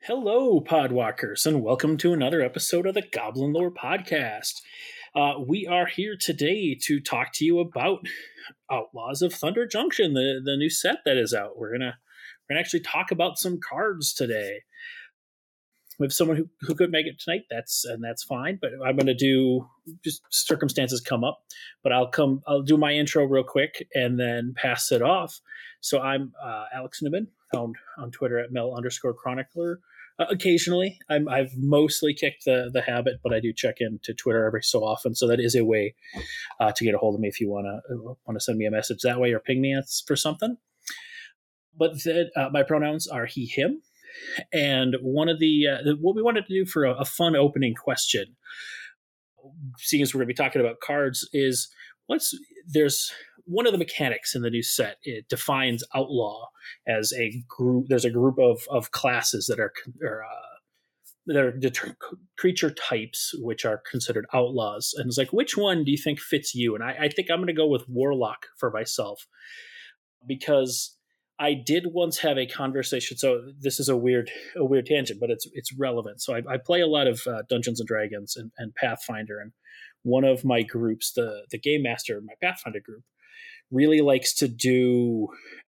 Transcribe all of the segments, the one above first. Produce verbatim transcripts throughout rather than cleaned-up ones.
Hello, Podwalkers, and welcome to another episode of the Goblin Lore Podcast. Uh, we are here today to talk to you about Outlaws of Thunder Junction, the, the new set that is out. We're gonna we're gonna actually talk about some cards today. We have someone who, who could make it tonight. That's and that's fine. But I'm gonna do just circumstances come up. But I'll come. I'll do my intro real quick and then pass it off. So I'm uh, Alex Nibbin, found on Twitter at Mel underscore Chronicler. Uh, occasionally, I'm, I've mostly kicked the the habit, but I do check into Twitter every so often. So that is a way uh, to get a hold of me if you wanna want to send me a message that way or ping me for something. But the, uh, my pronouns are he, him. And one of the, uh, the what we wanted to do for a, a fun opening question, seeing as we're going to be talking about cards, is what's there's one of the mechanics in the new set. It defines outlaw as a group. There's a group of of classes that are or, uh, that are deter- creature types which are considered outlaws, and it's like, which one do you think fits you? And I, I think I'm going to go with warlock for myself because I did once have a conversation. So this is a weird, a weird tangent, but it's it's relevant. So I, I play a lot of uh, Dungeons and Dragons and, and Pathfinder, and one of my groups, the the game master, my Pathfinder group, really likes to do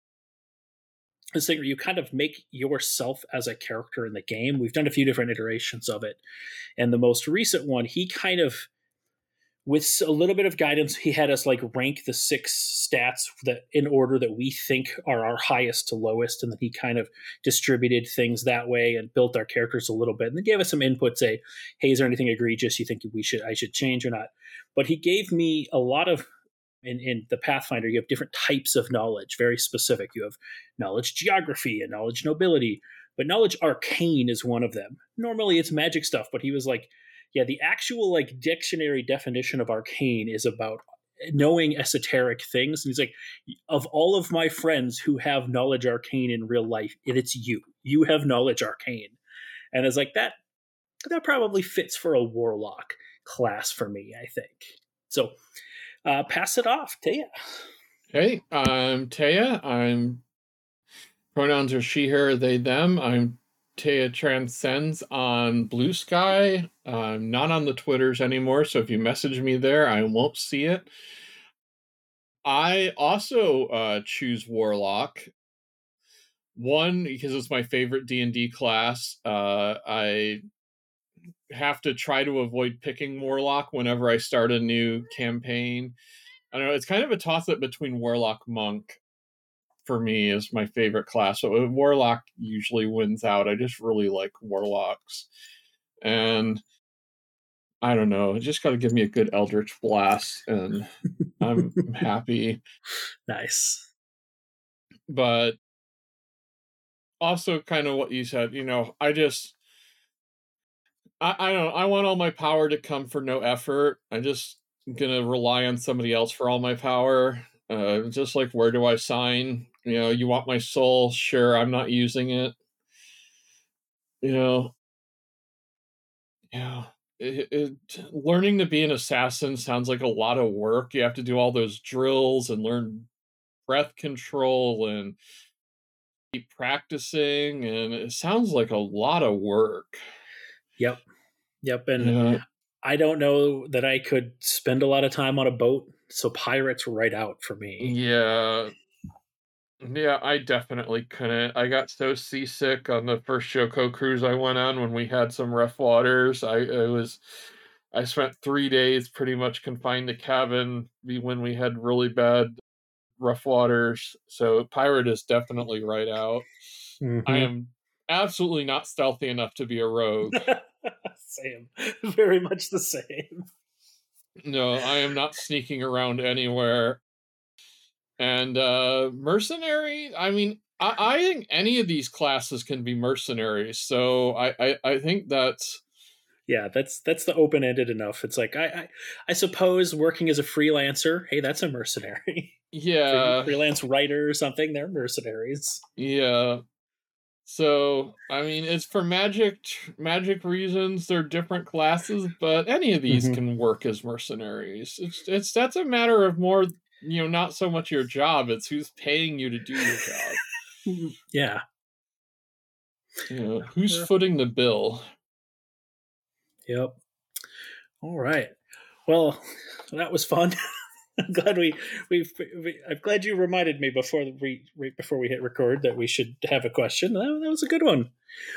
this thing where you kind of make yourself as a character in the game. We've done a few different iterations of it, and the most recent one, he kind of, with a little bit of guidance, he had us like rank the six stats that in order that we think are our highest to lowest, and then he kind of distributed things that way and built our characters a little bit, and then gave us some input, say, hey, is there anything egregious you think we should I should change or not? But he gave me a lot of, in, in the Pathfinder, you have different types of knowledge, very specific. You have knowledge geography and knowledge nobility, but knowledge arcane is one of them. Normally it's magic stuff, but he was like, yeah, the actual like dictionary definition of arcane is about knowing esoteric things. And he's like, of all of my friends who have knowledge arcane in real life, it's you. You have knowledge arcane. And it's like, that that probably fits for a warlock class for me, I think. So uh, pass it off, Taya. Hey, I'm Taya. I'm pronouns are she, her, they, them. I'm Taya Transcends on Blue Sky. I'm not on the Twitters anymore, so if you message me there, I won't see it. I also uh, choose Warlock. One, because it's my favorite D and D class. Uh, I have to try to avoid picking Warlock whenever I start a new campaign. I don't know, it's kind of a toss-up between Warlock Monk. For me, is my favorite class. So Warlock usually wins out. I just really like Warlocks. And I don't know, it just got to give me a good Eldritch Blast and I'm happy. Nice. But also kind of what you said, you know, I just, I, I don't I want all my power to come for no effort. I just going to rely on somebody else for all my power. Uh, just like, where do I sign? You know, you want my soul? Sure, I'm not using it. You know, yeah. It, it, learning to be an assassin sounds like a lot of work. You have to do all those drills and learn breath control and keep practicing, and it sounds like a lot of work. Yep. Yep. And Yeah. I don't know that I could spend a lot of time on a boat, so pirates right out for me. Yeah. Yeah, I definitely couldn't. I got so seasick on the first Shoko cruise I went on when we had some rough waters. I it was I spent three days pretty much confined to cabin when we had really bad rough waters. So pirate is definitely right out. Mm-hmm. I am absolutely not stealthy enough to be a rogue. Same. Very much the same. No, I am not sneaking around anywhere. And uh mercenary, I mean, I, I think any of these classes can be mercenaries. So I, I, I think that's yeah, that's that's the open ended enough. It's like I, I I suppose working as a freelancer, hey, that's a mercenary. yeah, Free, freelance writer or something, they're mercenaries. yeah. So I mean, it's for magic magic reasons. They're different classes, but any of these mm-hmm. can work as mercenaries. It's it's that's a matter of more, you know, not so much your job. It's who's paying you to do your job. Yeah. Yeah. Who's Uh, footing the bill? Yep. All right. Well, that was fun. I'm glad we, we we I'm glad you reminded me before we right before we hit record that we should have a question. That, that was a good one.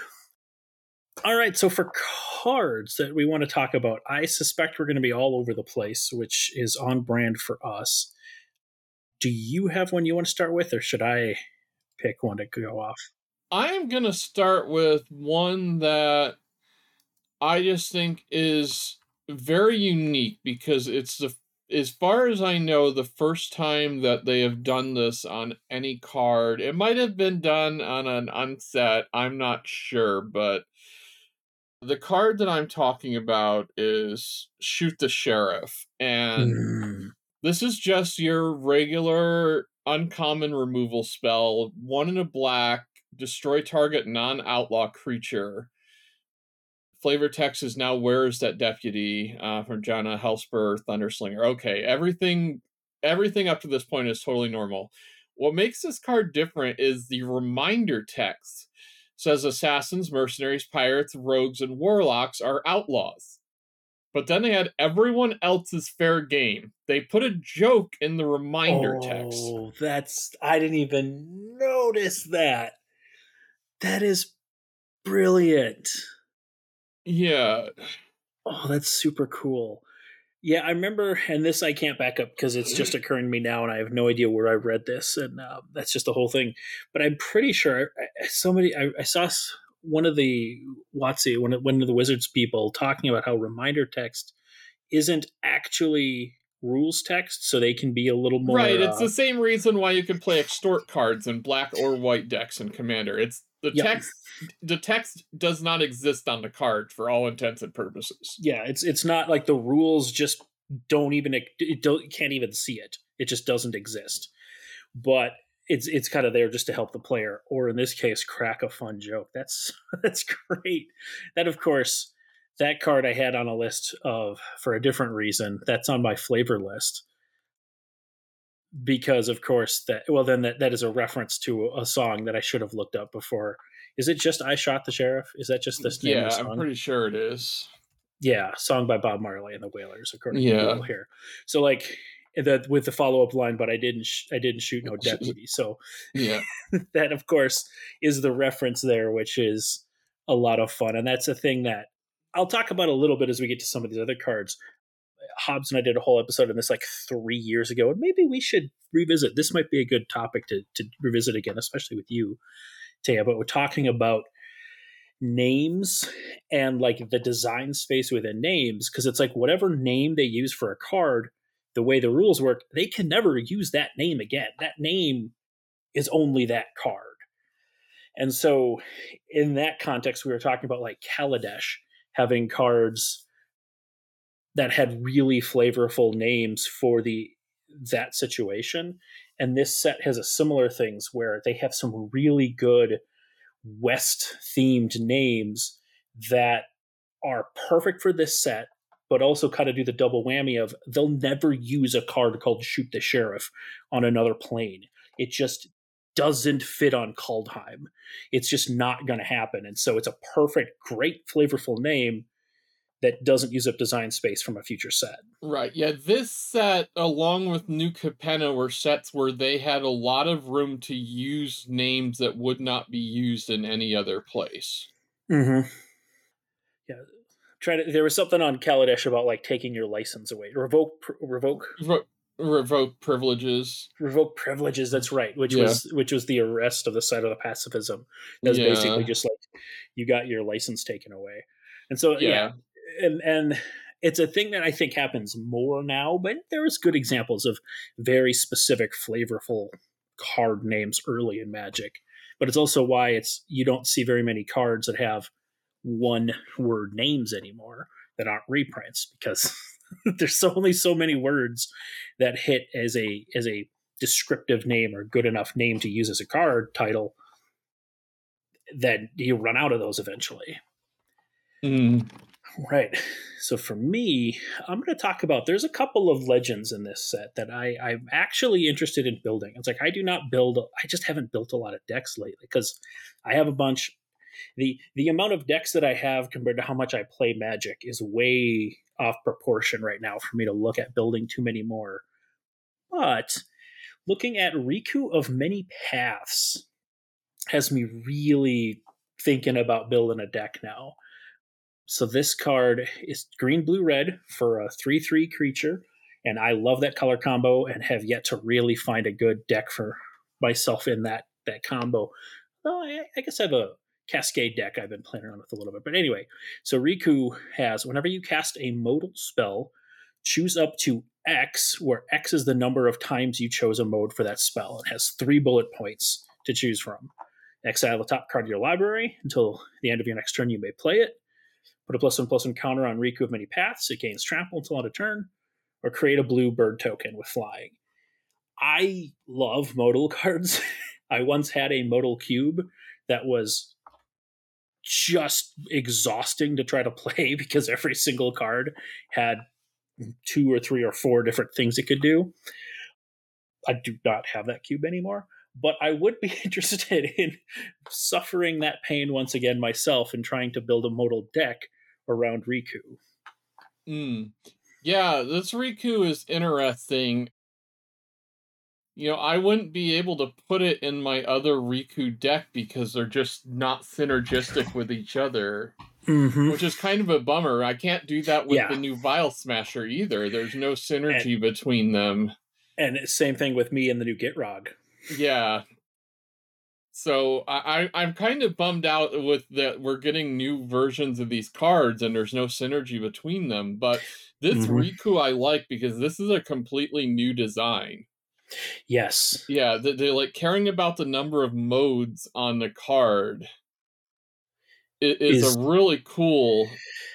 All right, so for cards that we want to talk about, I suspect we're going to be all over the place, which is on brand for us. Do you have one you want to start with, or should I pick one to go off? I am going to start with one that I just think is very unique because it's the, as far as I know, the first time that they have done this on any card. It might have been done on an unset, I'm not sure, but the card that I'm talking about is Shoot the Sheriff. And Mm. this is just your regular uncommon removal spell, one in a black, destroy target non-outlaw creature. Flavor text is now where's that deputy uh, from Jana Hellspur Thunderslinger. Okay, everything everything up to this point is totally normal. What makes this card different is the reminder text. It says assassins, mercenaries, pirates, rogues, and warlocks are outlaws. But then they had everyone else's fair game. They put a joke in the reminder text. Oh, that's I didn't even notice that. That is brilliant. Yeah. Oh, that's super cool. Yeah, I remember, and this I can't back up because it's just occurring to me now, and I have no idea where I read this, and uh, that's just the whole thing. But I'm pretty sure I, somebody I, I saw one of the WotC, one of, one of the Wizards people, talking about how reminder text isn't actually rules text, so they can be a little more right. It's uh, the same reason why you can play extort cards in black or white decks in Commander. It's the yep. text. The text does not exist on the card for all intents and purposes. Yeah, it's it's not like the rules just don't even it don't can't even see it. It just doesn't exist. But it's it's kind of there just to help the player, or in this case, crack a fun joke. That's that's great. That of course, that card I had on a list of for a different reason. That's on my flavor list because of course that well then that, that is a reference to a song that I should have looked up before. Is it just I Shot the Sheriff? Is that just this name yeah, of the song? I'm pretty sure it is. Yeah, song by Bob Marley and the Wailers, according yeah. to Google here. So like that with the follow up line, but I didn't sh- I didn't shoot no deputy. So yeah, that of course is the reference there, which is a lot of fun, and that's a thing that I'll talk about a little bit as we get to some of these other cards. Hobbs and I did a whole episode on this like three years ago, and maybe we should revisit. This might be a good topic to to revisit again, especially with you, Taya. But we're talking about names and like the design space within names, because it's like whatever name they use for a card, the way the rules work, they can never use that name again. That name is only that card. And so in that context, we were talking about like Kaladesh having cards that had really flavorful names for the that situation. And this set has a similar things where they have some really good West themed names that are perfect for this set, but also kind of do the double whammy of they'll never use a card called Shoot the Sheriff on another plane. It just doesn't fit on Kaldheim. It's just not going to happen. And so it's a perfect, great, flavorful name that doesn't use up design space from a future set. Right. Yeah, this set, along with New Capenna, were sets where they had a lot of room to use names that would not be used in any other place. Mm-hmm. Yeah. Try to, there was something on Kaladesh about like taking your license away. Revoke revoke Re- revoke privileges. Revoke privileges, that's right, which yeah. was which was the arrest of the side of the pacifism. That's yeah. basically just like you got your license taken away. And so yeah. yeah. And and it's a thing that I think happens more now, but there's good examples of very specific, flavorful card names early in Magic. But it's also why it's you don't see very many cards that have one word names anymore that aren't reprints, because there's so only so many words that hit as a as a descriptive name or good enough name to use as a card title that you run out of those eventually. Mm. Right. So for me, I'm going to talk about, there's a couple of legends in this set that I, I'm actually interested in building. It's like I do not build, I just haven't built a lot of decks lately because I have a bunch. the the amount of decks that I have compared to how much I play Magic is way off proportion right now for me to look at building too many more. But looking at Riku of Many Paths has me really thinking about building a deck now. So this card is green, blue, red for a three three creature, and I love that color combo and have yet to really find a good deck for myself in that that combo. Well, I, I guess I have a Cascade deck I've been playing around with a little bit. But anyway, so Riku has, whenever you cast a modal spell, choose up to X, where X is the number of times you chose a mode for that spell. It has three bullet points to choose from. Exile the top card of your library until the end of your next turn. You may play it. Put a plus one plus one counter on Riku of Many Paths. It gains trample until end of turn. Or create a blue bird token with flying. I love modal cards. I once had a modal cube that was just exhausting to try to play because every single card had two or three or four different things it could do. I do not have that cube anymore, but I would be interested in suffering that pain once again myself and trying to build a modal deck around Riku. Mm. Yeah, this Riku is interesting. You know, I wouldn't be able to put it in my other Riku deck because they're just not synergistic with each other. Mm-hmm. Which is kind of a bummer. I can't do that with yeah. the new Vial Smasher either. There's no synergy and, between them. And same thing with me and the new Gitrog. Yeah. So I, I, I'm kind of bummed out with that we're getting new versions of these cards and there's no synergy between them. But this mm-hmm. Riku I like because this is a completely new design. Yes. Yeah, they're, they're like caring about the number of modes on the card. It is, is a really cool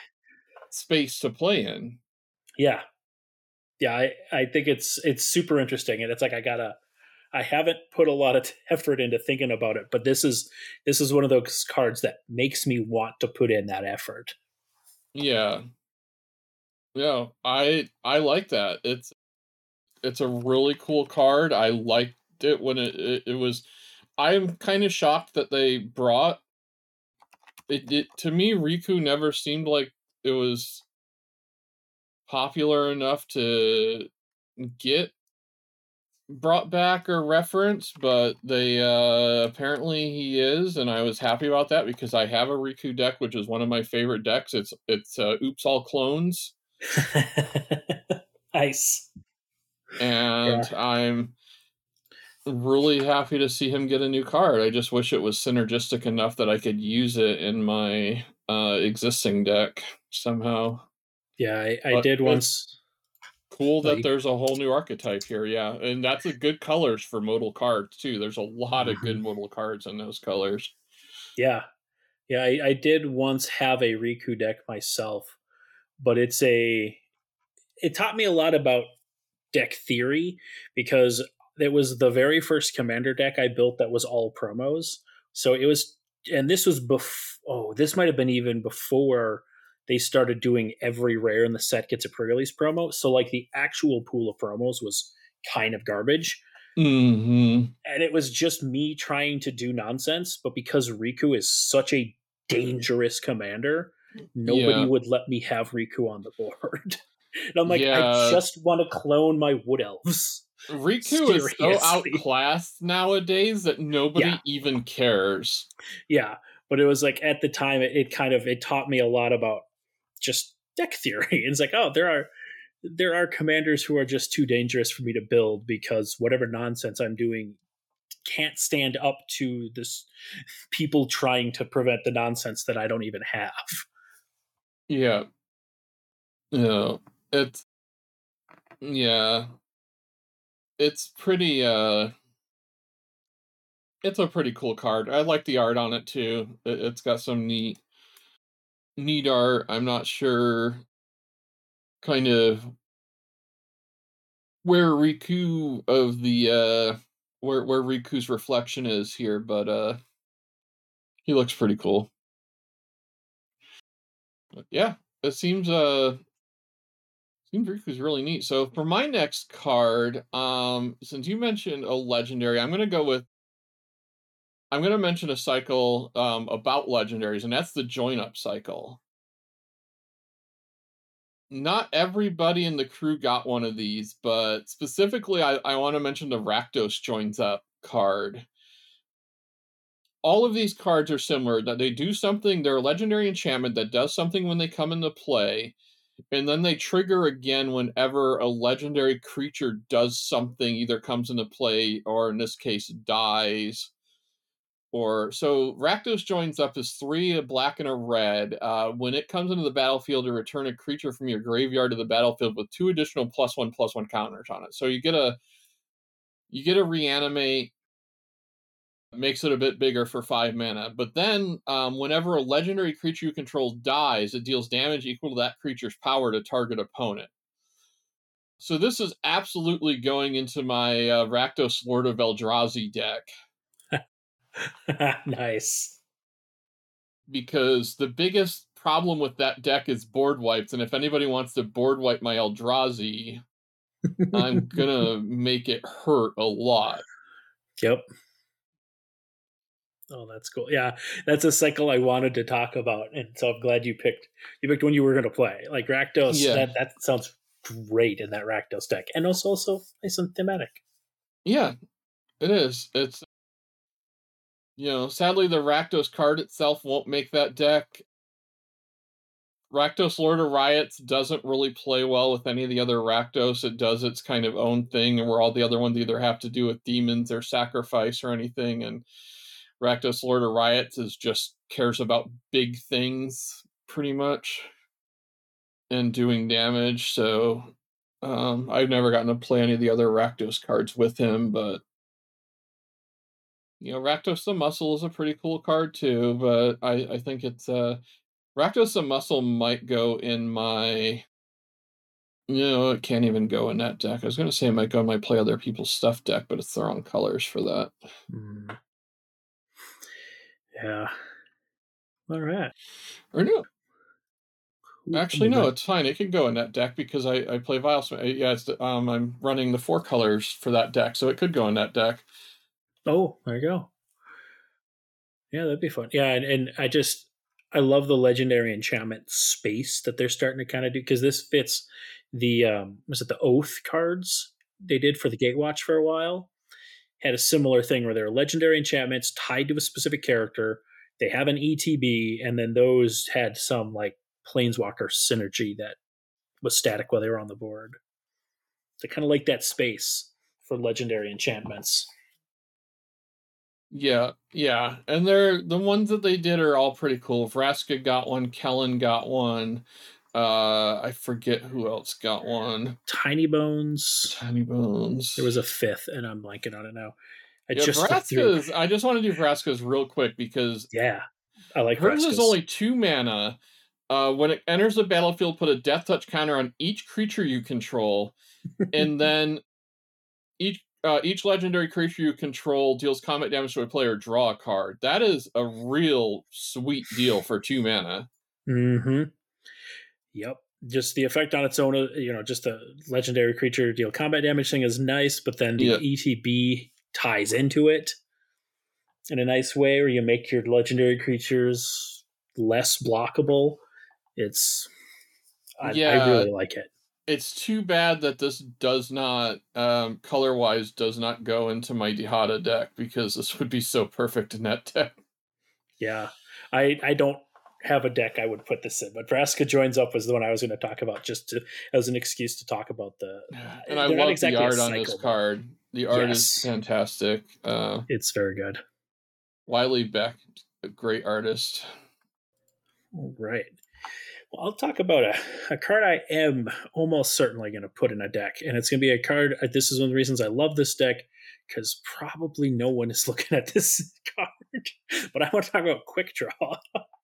space to play in. Yeah. Yeah, I, I think it's it's super interesting. And it's like I gotta I haven't put a lot of effort into thinking about it, but this is this is one of those cards that makes me want to put in that effort. Yeah. Yeah, I I like that. It's it's a really cool card. I liked it when it it, it was I'm kind of shocked that they brought it, it to me Riku never seemed like it was popular enough to get brought back or referenced, but they uh apparently he is, and I was happy about that because I have a Riku deck, which is one of my favorite decks. It's it's uh, Oops All Clones. Nice. And yeah. I'm really happy to see him get a new card. I just wish it was synergistic enough that I could use it in my uh existing deck somehow. Yeah, I, I did once. Cool that there's a whole new archetype here, yeah. And that's a good colors for modal cards, too. There's a lot mm-hmm. of good modal cards in those colors. Yeah. Yeah, I, I did once have a Riku deck myself, but it's a... It taught me a lot about deck theory because it was the very first Commander deck I built that was all promos. So it was... And this was before... Oh, this might have been even before... they started doing every rare in the set gets a pre-release promo. So like the actual pool of promos was kind of garbage. Mm-hmm. And it was just me trying to do nonsense. But because Riku is such a dangerous commander, nobody yeah. would let me have Riku on the board. And I'm like, yeah. I just want to clone my Wood Elves. Riku Seriously. is so outclassed nowadays that nobody yeah. even cares. Yeah. But it was like at the time, it, it kind of, it taught me a lot about just deck theory. It's like, oh, there are there are commanders who are just too dangerous for me to build because whatever nonsense I'm doing can't stand up to this people trying to prevent the nonsense that I don't even have. Yeah. Yeah. It's yeah. It's pretty uh it's a pretty cool card. I like the art on it too. It, it's got some neat neat art. I'm not sure kind of where Riku of the uh where where Riku's reflection is here, but uh he looks pretty cool. But yeah, it seems uh seems Riku's really neat. So for my next card, um since you mentioned a legendary, I'm gonna go with I'm going to mention a cycle um, about legendaries, and that's the join up cycle. Not everybody in the crew got one of these, but specifically, I, I want to mention the Rakdos joins up card. All of these cards are similar, that they do something, they're a legendary enchantment that does something when they come into play, and then they trigger again whenever a legendary creature does something, either comes into play, or in this case, dies. Or so Rakdos joins up as three, a black and a red. Uh, when it comes into the battlefield, to return a creature from your graveyard to the battlefield with two additional plus one plus one counters on it. So you get a you get a reanimate, makes it a bit bigger for five mana. But then, um, whenever a legendary creature you control dies, it deals damage equal to that creature's power to target opponent. So this is absolutely going into my uh, Rakdos Lord of Eldrazi deck. Nice. Because the biggest problem with that deck is board wipes, and if anybody wants to board wipe my Eldrazi, I'm gonna make it hurt a lot. Yep. Oh, that's cool. Yeah, that's a cycle I wanted to talk about, and so I'm glad you picked you picked one you were going to play. Like Rakdos, Yeah. that that sounds great in that Rakdos deck, and also also nice and thematic. Yeah, it is. It's, you know, sadly the Rakdos card itself won't make that deck. Rakdos Lord of Riots doesn't really play well with any of the other Rakdos. It does its kind of own thing, and where all the other ones either have to do with demons or sacrifice or anything, and Rakdos Lord of Riots is just cares about big things, pretty much, and doing damage. So um, I've never gotten to play any of the other Rakdos cards with him, but you know, Rakdos the Muscle is a pretty cool card too. But I, I think it's uh, Rakdos the Muscle might go in my. You know, it can't even go in that deck. I was going to say it might go in my Play Other People's Stuff deck, but it's the wrong colors for that. Mm. Yeah. All right. Or no. Cool. Actually, no, it's fine. It can go in that deck because I, I play Vilesmith. Yeah, it's the, um, I'm running the four colors for that deck, so it could go in that deck. Oh, there you go. Yeah, that'd be fun. Yeah, and, and I just I love the legendary enchantment space that they're starting to kind of do, because this fits the um was it the Oath cards they did for the Gatewatch for a while. Had a similar thing where they're legendary enchantments tied to a specific character. They have an E T B, and then those had some like planeswalker synergy that was static while they were on the board. They kind of like that space for legendary enchantments. Yeah, yeah, and they're the ones that they did are all pretty cool. Vraska got one, Kellen got one. Uh, I forget who else got one. Tiny Bones. Tiny Bones. There was a fifth, and I'm blanking on it now. I yeah, just Vraska's. I just want to do Vraska's real quick because yeah, I like hers Vraska's. is only two mana. Uh, when it enters the battlefield, put a Death Touch counter on each creature you control, and then each uh, each legendary creature you control deals combat damage to a player. Draw a card. That is a real sweet deal for two mana. Mm-hmm. Yep. Just the effect on its own, you know, just the legendary creature deal combat damage thing is nice, but then the yep. E T B ties into it in a nice way where you make your legendary creatures less blockable. It's I, yeah, I really like it. It's too bad that this does not, um, color-wise, does not go into my Dihada deck, because this would be so perfect in that deck. Yeah. I, I don't have a deck I would put this in, but Vraska Joins Up was the one I was going to talk about, just to, as an excuse to talk about the... And I love exactly the art on this card. The art yes. is fantastic. Uh, it's very good. Wiley Beck, a great artist. All right. Well, I'll talk about a, a card I am almost certainly going to put in a deck, and it's going to be a card. This is one of the reasons I love this deck, because probably no one is looking at this card. But I want to talk about Quick Draw.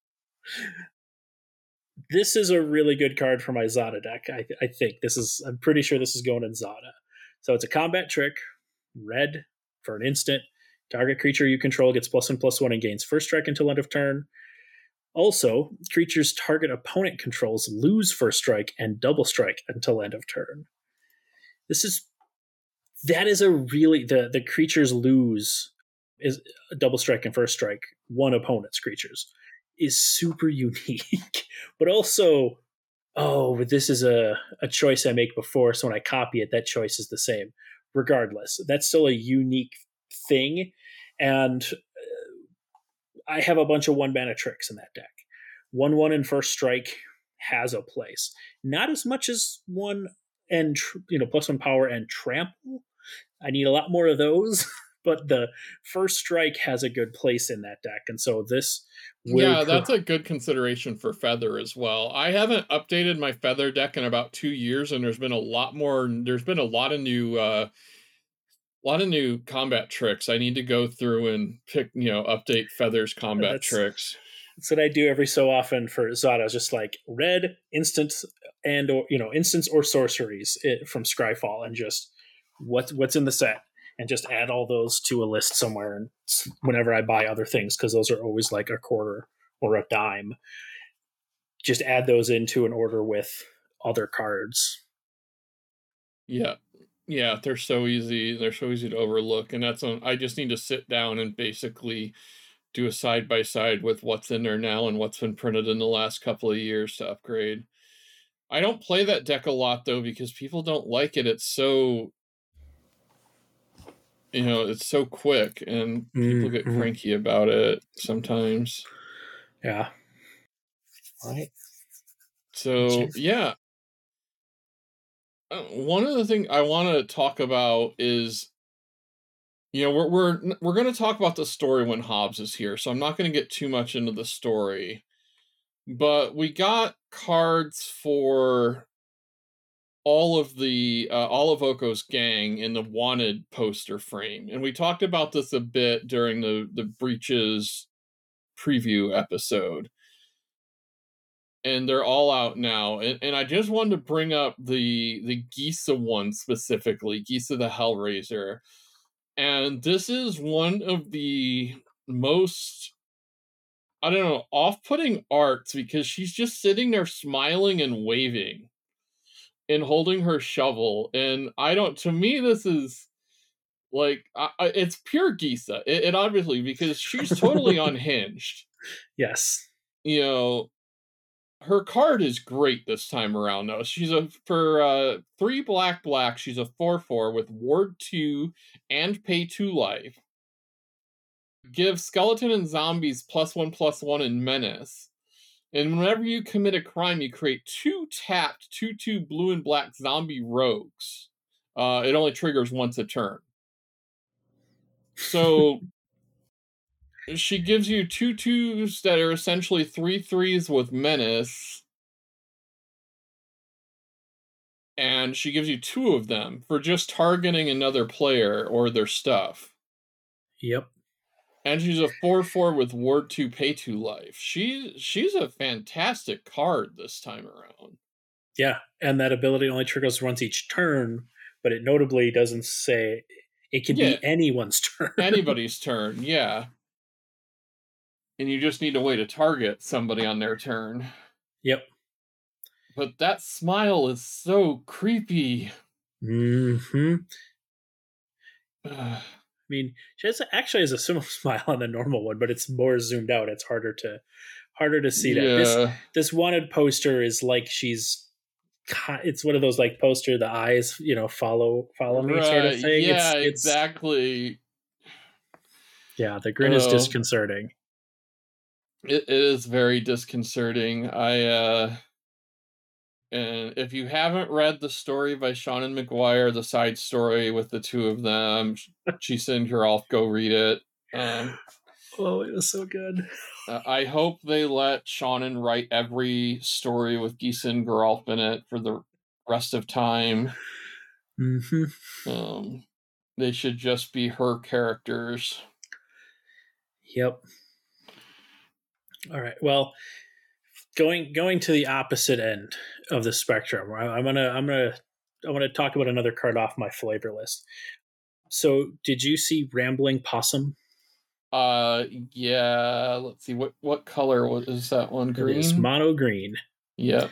This is a really good card for my Zada deck. I, I think this is. I'm pretty sure this is going in Zada. So it's a combat trick, red for an instant. Target creature you control gets plus one plus one and gains first strike until end of turn. Also, creatures target opponent controls lose first strike and double strike until end of turn. This is that is a really the the creatures lose is double strike and first strike, one opponent's creatures, is super unique. But also, oh, but this is a, a choice I make before, so when I copy it, that choice is the same. Regardless, that's still a unique thing. And I have a bunch of one mana tricks in that deck. One one and first strike has a place. Not as much as one and you know plus one power and trample. I need a lot more of those, but the first strike has a good place in that deck, and so this will yeah, that's pro- a good consideration for Feather as well. I haven't updated my Feather deck in about two years, and there's been a lot more. There's been a lot of new. Uh, A lot of new combat tricks. I need to go through and pick, you know, update Feather's combat that's, tricks. That's what I do every so often for Zada. Just like red instants and or you know instants or sorceries from Scryfall, and just what's what's in the set, and just add all those to a list somewhere. And whenever I buy other things, because those are always like a quarter or a dime, just add those into an order with other cards. Yeah. Yeah, they're so easy. They're so easy to overlook. And that's on, I just need to sit down and basically do a side by side with what's in there now and what's been printed in the last couple of years to upgrade. I don't play that deck a lot though, because people don't like it. It's so, you know, it's so quick and people mm-hmm. get cranky about it sometimes. Yeah. Right. So, yeah. One of the things I want to talk about is, you know, we're we're we're going to talk about the story when Hobbs is here, so I'm not going to get too much into the story. But we got cards for all of the uh, all of Oko's gang in the wanted poster frame, and we talked about this a bit during the the Breaches preview episode. And they're all out now. And, and I just wanted to bring up the the Gisa one specifically, Gisa the Hellraiser. And this is one of the most, I don't know, off-putting arts, because she's just sitting there smiling and waving and holding her shovel. And I don't, to me, this is like, I, it's pure Gisa. It, it obviously, because she's totally unhinged. Yes. You know, her card is great this time around, though. She's a for uh, three black black. She's a four four with ward two and pay two life. Give skeleton and zombies plus one plus one in menace. And whenever you commit a crime, you create two tapped two two blue and black zombie rogues. Uh, it only triggers once a turn. So she gives you two twos that are essentially three threes with menace. And she gives you two of them for just targeting another player or their stuff. Yep. And she's a four four with ward two, pay two life. She, she's a fantastic card this time around. Yeah, and that ability only triggers once each turn, but it notably doesn't say it can yeah. be anyone's turn. Anybody's turn, yeah. And you just need a way to target somebody on their turn. Yep. But that smile is so creepy. Mm-hmm. I mean, she has, actually has a similar smile on the normal one, but it's more zoomed out. It's harder to harder to see that. Yeah. This this wanted poster is like she's. It's one of those like poster, the eyes, you know, follow follow me right. sort of thing. Yeah, it's, it's, exactly. Yeah, the grin oh. is disconcerting. It, it is very disconcerting. I. uh And if you haven't read the story by Shannon McGuire, the side story with the two of them, Gisa and Geralf, go read it. Um, oh, it was so good. uh, I hope they let Shannon write every story with Gisa and Geralf in it for the rest of time. Mm-hmm. Um, they should just be her characters. Yep. All right. Well, going going to the opposite end of the spectrum, I'm gonna I'm gonna I want to talk about another card off my flavor list. So, did you see Rambling Possum? Uh, yeah. Let's see what what color was is that one? Green. It is mono green. Yeah.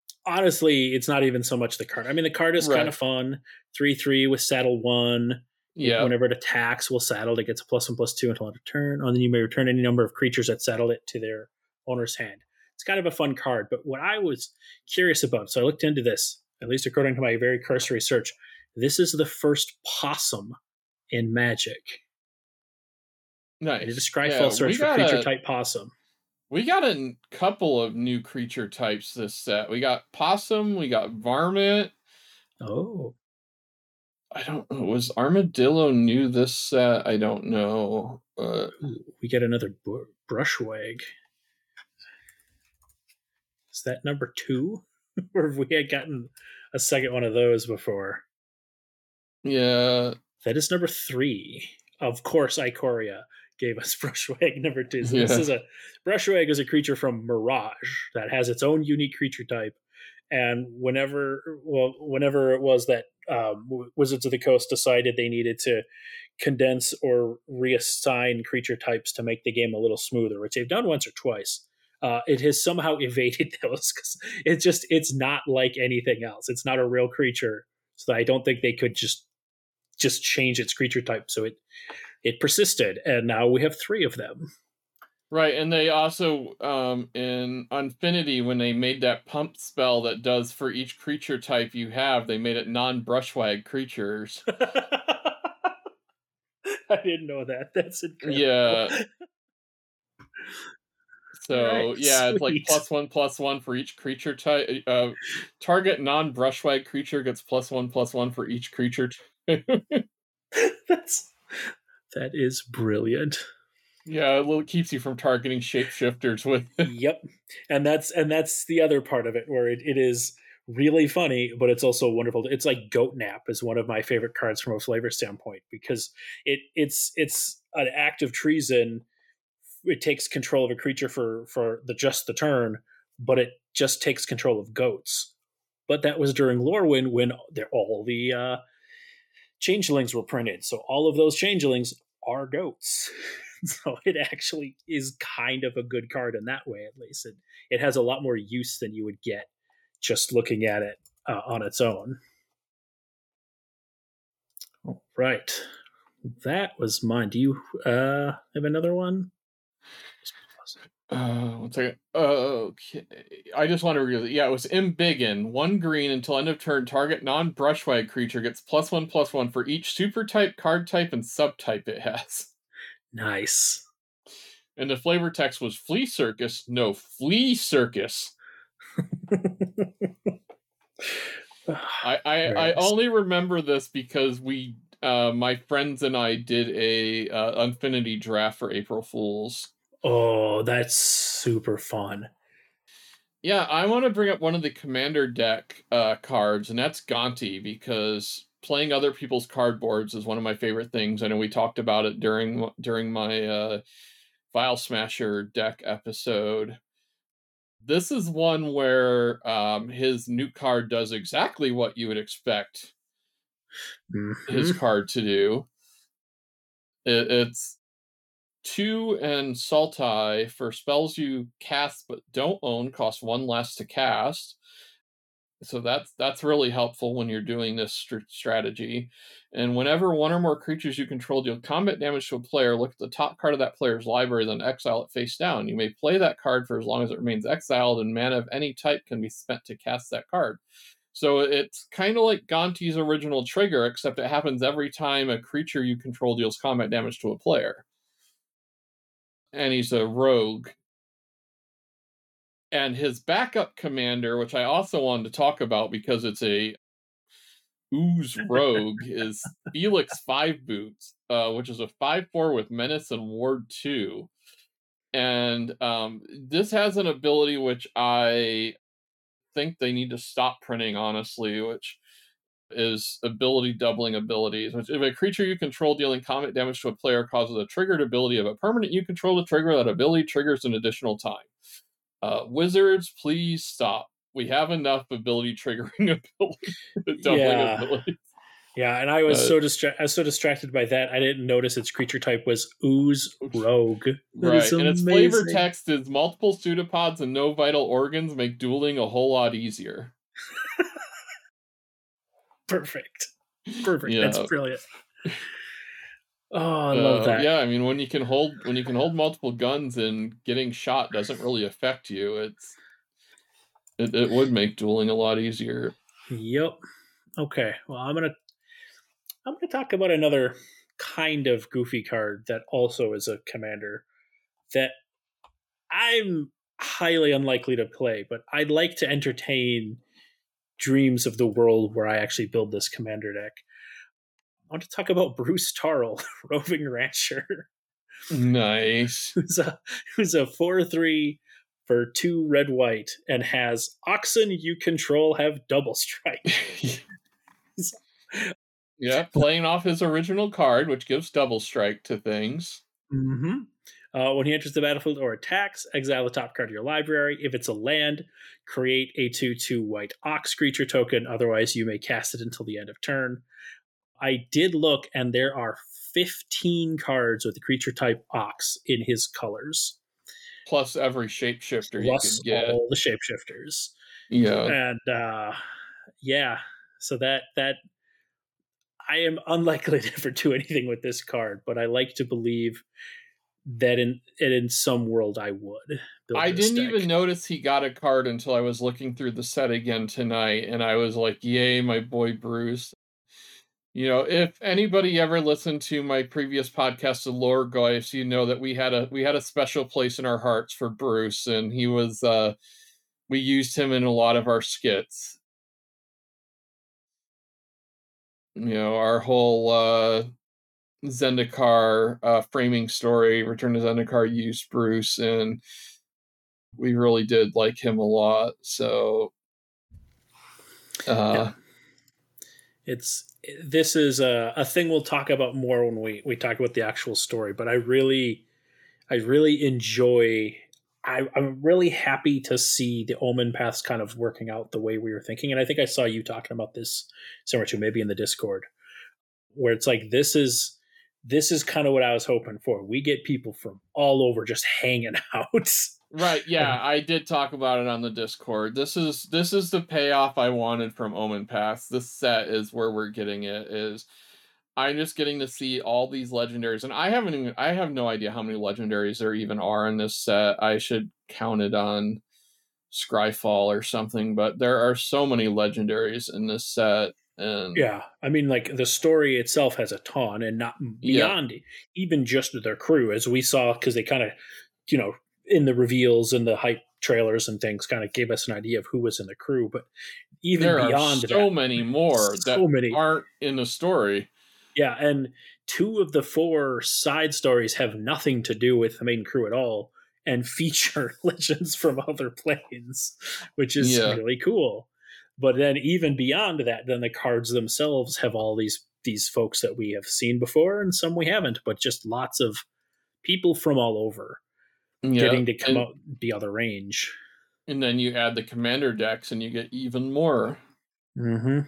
Honestly, it's not even so much the card. I mean, the card is right. kind of fun. Three three with saddle one. Yeah. Whenever it attacks, will saddle it gets a plus one plus two until end of turn. And then you may return any number of creatures that saddled it to their owner's hand. It's kind of a fun card. But what I was curious about, so I looked into this, at least according to my very cursory search. This is the first possum in Magic. Nice. I did a Scryfall yeah, search for creature a, type possum. We got a couple of new creature types this set. We got possum, we got varmint. Oh. I don't know. Was armadillo new this set? I don't know. Uh, Ooh, we get another br- brushwag. Is that number two? Or have we had gotten a second one of those before? Yeah. That is number three. Of course, Ikoria gave us Brushwag number two. So yeah. This is a Brushwag is a creature from Mirage that has its own unique creature type. And whenever, well, whenever it was that um, Wizards of the Coast decided they needed to condense or reassign creature types to make the game a little smoother, which they've done once or twice, uh, it has somehow evaded those because it's just it's not like anything else. It's not a real creature, so I don't think they could just just change its creature type. So it it persisted, and now we have three of them. Right, and they also, um, in Unfinity, when they made that pump spell that does for each creature type you have, they made it non-Brushwag creatures. I didn't know that. That's incredible. Yeah. So, right, yeah, sweet. It's like plus one, plus one for each creature type. Uh, target non-Brushwag creature gets plus one, plus one for each creature type. That's, that is brilliant. Yeah, it keeps you from targeting shapeshifters with it. Yep. And that's and that's the other part of it, where it, it is really funny, but it's also wonderful. It's like Goat Nap is one of my favorite cards from a flavor standpoint, because it it's it's an act of treason. It takes control of a creature for, for the just the turn, but it just takes control of goats. But that was during Lorwyn when all the uh, changelings were printed. So all of those changelings are goats. So it actually is kind of a good card in that way, at least. It, it has a lot more use than you would get just looking at it uh, on its own. All right. That was mine. Do you uh, have another one? Uh, one second. Uh, okay. I just want to read it. Yeah, it was Embiggen. One green until end of turn. Target non-Brushwag creature gets plus one, plus one for each super type, card type, and subtype it has. Nice. And the flavor text was Flea Circus. No, Flea Circus. I I, I only remember this because we, uh, my friends and I did a uh, Unfinity draft for April Fools. Oh, that's super fun. Yeah, I want to bring up one of the commander deck uh, cards, and that's Gonti, because playing other people's cardboards is one of my favorite things. I know we talked about it during during my uh, Vial Smasher deck episode. This is one where um, his new card does exactly what you would expect mm-hmm. his card to do. It, it's two and Sultai for spells you cast but don't own, cost one less to cast. So that's that's really helpful when you're doing this st- strategy. And whenever one or more creatures you control deal combat damage to a player, look at the top card of that player's library, then exile it face down. You may play that card for as long as it remains exiled, and mana of any type can be spent to cast that card. So it's kind of like Gonti's original trigger, except it happens every time a creature you control deals combat damage to a player. And he's a rogue. And his backup commander, which I also wanted to talk about because it's a ooze rogue, is Felix Five Boots, uh, which is a five four with Menace and Ward two. And um, this has an ability which I think they need to stop printing, honestly, which is ability doubling abilities, which if a creature you control dealing combat damage to a player causes a triggered ability of a permanent you control to trigger, that ability triggers an additional time. Uh, Wizards, please stop. We have enough ability triggering ability, doubling yeah. abilities. Yeah, and I was uh, so distra- I was so distracted by that, I didn't notice its creature type was ooze rogue. That right, and its flavor text is multiple pseudopods and no vital organs make dueling a whole lot easier. Perfect. Perfect. Yeah. That's brilliant. Oh, I love So that. yeah, I mean, when you can hold when you can hold multiple guns and getting shot doesn't really affect you, it's it, it would make dueling a lot easier. Yep. Okay. Well, I'm gonna I'm gonna talk about another kind of goofy card that also is a commander that I'm highly unlikely to play, but I'd like to entertain dreams of the world where I actually build this commander deck. I want to talk about Bruce Tarl, Roving Rancher, Nice. who's a who's a four three for two red white and has oxen you control have double strike. Yeah, playing off his original card, which gives double strike to things. Mm-hmm. Uh, when he enters the battlefield or attacks, exile the top card of your library. If it's a land, create a two two white ox creature token. Otherwise, you may cast it until the end of turn. I did look, and there are fifteen cards with the creature type ox in his colors, Plus every shapeshifter you plus could get. all the shapeshifters. Yeah. And uh, yeah, so that that I am unlikely to ever do anything with this card, but I like to believe that in in some world I would build I this didn't deck. even notice he got a card until I was looking through the set again tonight, and I was like, yay, my boy Bruce. You know, if anybody ever listened to my previous podcast, The Lore Goyfs, you know that we had a we had a special place in our hearts for Bruce, and he was uh we used him in a lot of our skits. You know, our whole uh Zendikar uh framing story, Return to Zendikar, used Bruce, and we really did like him a lot. So Yeah, uh it's this is a, a thing we'll talk about more when we we talk about the actual story. But I really I really enjoy. I, I'm really happy to see the Omen paths kind of working out the way we were thinking, and I think I saw you talking about this somewhere too, maybe in the Discord, where it's like this is this is kind of what I was hoping for. We get people from all over just hanging out. Right, yeah, I did talk about it on the Discord. This is this is the payoff I wanted from Omen Pass. This set is where we're getting it. Is I'm just getting to see all these legendaries, and I haven't even I have no idea how many legendaries there even are in this set. I should count it on Scryfall or something, but there are so many legendaries in this set, and Yeah, I mean, like the story itself has a ton, and not yeah, beyond even just their crew, as we saw, because they kind of, you know, in the reveals and the hype trailers and things, kind of gave us an idea of who was in the crew. But even there are beyond that, so many more that so many. aren't in the story. Yeah, and two of the four side stories have nothing to do with the main crew at all, and feature legends from other planes, which is Yeah, really cool. But then even beyond that, then the cards themselves have all these these folks that we have seen before and some we haven't, but just lots of people from all over yeah, getting to come and out the other range. and then you add the commander decks, and you get even more. Mm-hmm.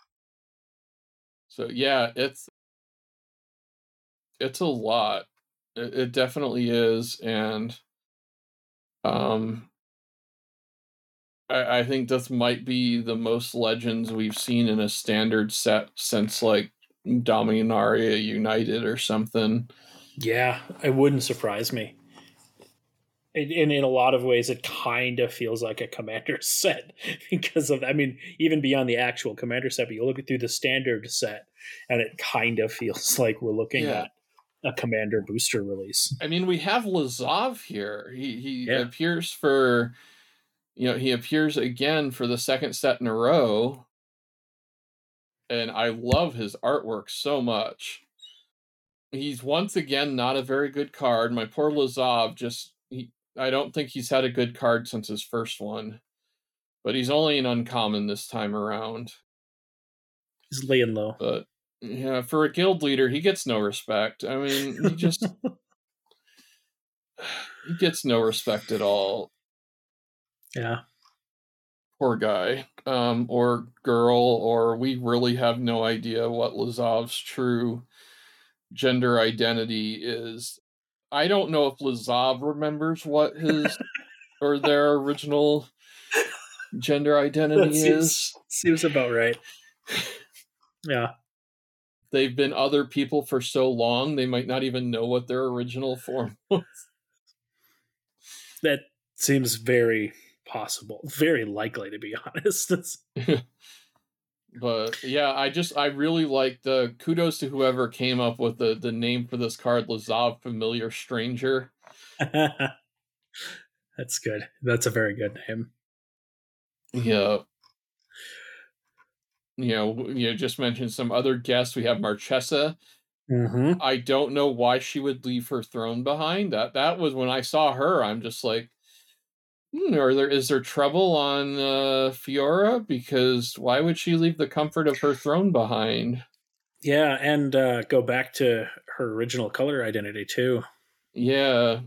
So yeah, it's it's a lot. It, it definitely is, and um, I, I think this might be the most legends we've seen in a standard set since like Dominaria United or something. Yeah, it wouldn't surprise me. And in a lot of ways, it kind of feels like a commander set because of, I mean, even beyond the actual commander set, but you look at through the standard set and it kind of feels like we're looking Yeah, at a commander booster release. I mean, we have Lazav here. He he Yeah. appears for, you know, he appears again for the second set in a row, and I love his artwork so much. He's once again not a very good card. My poor Lazav just he I don't think he's had a good card since his first one. But he's only an uncommon this time around. He's laying low. But yeah, for a guild leader, he gets no respect. I mean, he just he gets no respect at all. Yeah. Poor guy. Um, or girl, or we really have no idea what Lazav's true gender identity is. I don't know if Lazav remembers what his or their original gender identity That seems, is. seems about right. Yeah. they've been other people for so long, they might not even know what their original form was. That seems very possible, very likely, to be honest. But yeah, I just I really like the kudos to whoever came up with the the name for this card, Lazav Familiar Stranger. That's good. That's a very good name. Yeah. You know, you just mentioned some other guests. We have Marchesa. Mm-hmm. I don't know why she would leave her throne behind. That that was when I saw her. I'm just like, hmm, are there is there trouble on uh, Fiora? Because why would she leave the comfort of her throne behind? Yeah, and uh, go back to her original color identity too. Yeah.